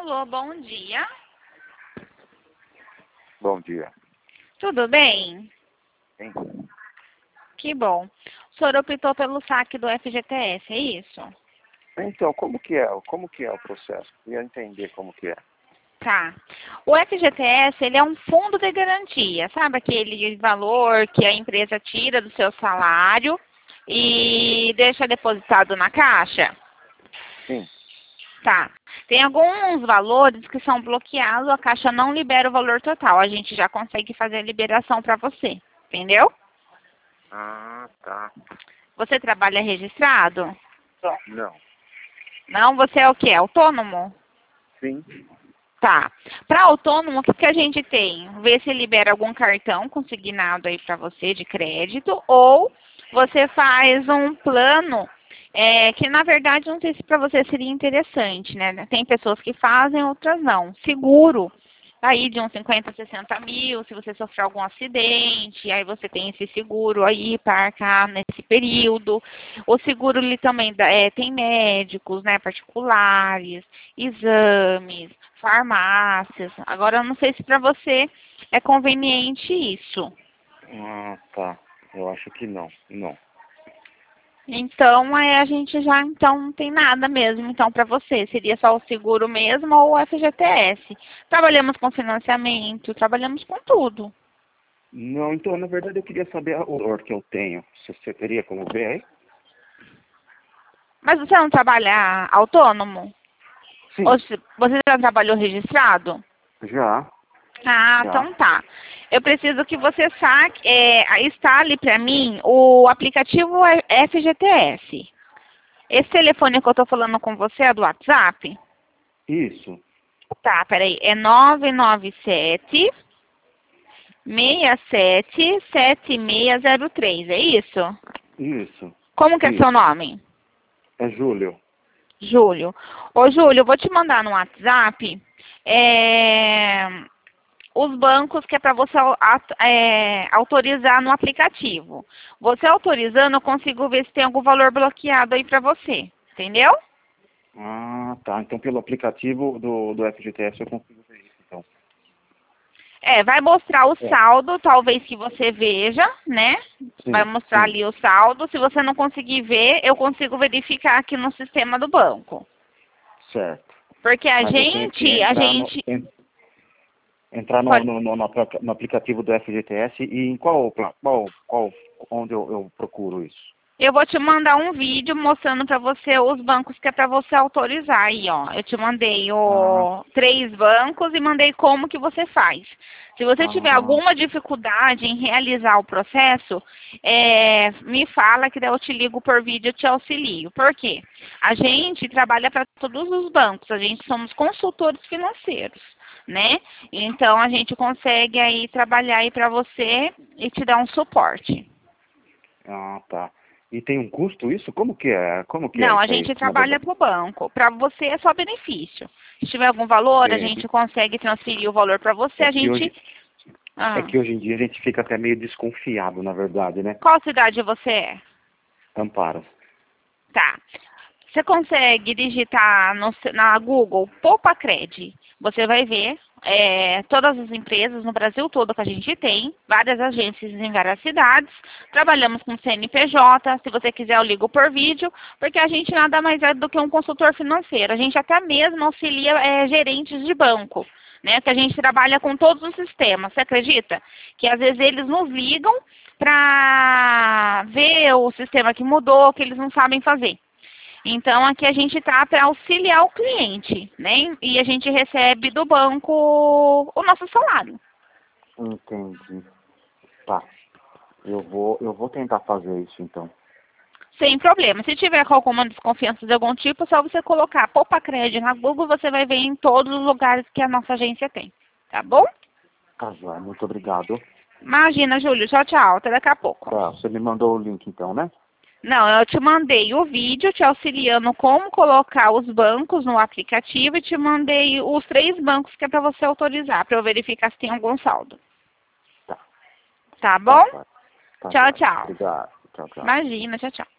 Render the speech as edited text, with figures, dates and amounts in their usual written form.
Alô, bom dia. Bom dia. Tudo bem? Sim. Que bom. O senhor optou pelo saque do FGTS, é isso? Então, como que é o processo? Queria entender como que é. Tá. O FGTS, ele é um fundo de garantia, sabe aquele valor que a empresa tira do seu salário e deixa depositado na caixa? Sim. Tá. Tem alguns valores que são bloqueados, a Caixa não libera o valor total. A gente já consegue fazer a liberação para você, entendeu? Ah, tá. Você trabalha registrado? Não. Não, você é o quê? Autônomo? Sim. Tá. Para autônomo, o que que a gente tem? Ver se libera algum cartão consignado aí para você de crédito ou você faz um plano que na verdade não sei se para você seria interessante, né? Tem pessoas que fazem, outras não. Seguro aí de uns 50, 60 mil, se você sofrer algum acidente, aí você tem esse seguro aí para arcar nesse período. O seguro ele também tem médicos, né, particulares, exames, farmácias. Agora eu não sei se para você é conveniente isso. Ah, tá. Eu acho que não. Não. Então, a gente já então não tem nada mesmo então para você. Seria só o seguro mesmo ou o FGTS. Trabalhamos com financiamento, trabalhamos com tudo. Não, então, na verdade, eu queria saber o valor que eu tenho. Você teria como ver aí? Mas você não trabalha autônomo? Sim. Ou você já trabalhou registrado? Já. Ah, Já. então tá. Eu preciso que você saque, instale para mim o aplicativo FGTS. Esse telefone que eu tô falando com você é do WhatsApp? Isso. Tá, peraí. É 997 677603, é isso? Isso. Como que é seu Isso. nome? É Júlio. Júlio. Ô, Júlio, eu vou te mandar no WhatsApp os bancos que é para você autorizar no aplicativo. Você autorizando, eu consigo ver se tem algum valor bloqueado aí para você. Entendeu? Ah, tá. Então, pelo aplicativo do FGTS eu consigo ver isso, então. Vai mostrar o É. saldo, talvez que você veja, né? Vai Sim, mostrar sim. ali o saldo. Se você não conseguir ver, eu consigo verificar aqui no sistema do banco. Certo. Porque a Mas eu tenho que gente, a gente entrar pode. no aplicativo do FGTS e em onde eu procuro isso? Eu vou te mandar um vídeo mostrando para você os bancos que é para você autorizar aí, ó. Eu te mandei Ah, 3 bancos e mandei como que você faz. Se você tiver ah, alguma dificuldade em realizar o processo, me fala que daí eu te ligo por vídeo e te auxilio. Por quê? A gente trabalha para todos os bancos, a gente somos consultores financeiros, né? Então a gente consegue aí trabalhar aí para você e te dar um suporte. tá. E tem um custo isso? Como que é? Como que é Não, a isso aí, gente na trabalha verdade? para o banco. Para você é só benefício. Se tiver algum valor, a Entendi. gente consegue transferir o valor para você. É A que gente. hoje, é Ah, que hoje em dia a gente fica até meio desconfiado, na verdade, né? qual cidade você é? Amparo. Tá. Você consegue digitar na Google Poupa Cred. Você vai ver todas as empresas no Brasil todo que a gente tem, várias agências em várias cidades. Trabalhamos com CNPJ. Se você quiser, eu ligo por vídeo, porque a gente nada mais é do que um consultor financeiro. A gente até mesmo auxilia gerentes de banco. Né, que a gente trabalha com todos os sistemas, você acredita? Que às vezes eles nos ligam para ver o sistema que mudou, que eles não sabem fazer. Então, aqui a gente está para auxiliar o cliente, né? E a gente recebe do banco o nosso salário. Entendi. Tá. Eu vou tentar fazer isso então. Sem problema. Se tiver com alguma desconfiança de algum tipo, é só você colocar Poupa Cred na Google, você vai ver em todos os lugares que a nossa agência tem. Tá bom? Tá, joia. Muito obrigado. Imagina, Júlio. Tchau, tchau. Até daqui a pouco. Tá, você me mandou o link então, né? Não, eu te mandei o vídeo te auxiliando como colocar os bancos no aplicativo e te mandei os 3 bancos que é para você autorizar, para eu verificar se tem algum saldo. Tá. Tá Tá, bom? joia. Tá, Tchau, joia. tchau. Obrigado. Tchau, tchau. Imagina, tchau, tchau.